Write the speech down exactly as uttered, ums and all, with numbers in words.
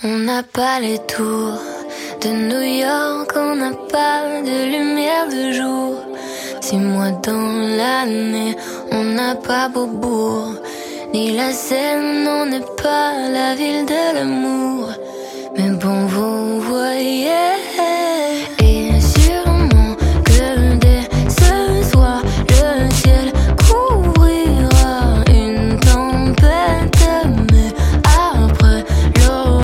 On n'a pas les tours de New York, on n'a pas de lumière de jour. Six mois dans l'année, on n'a pas Beaubourg, ni la Seine, on n'est pas la ville de l'amour. Mais bon, vous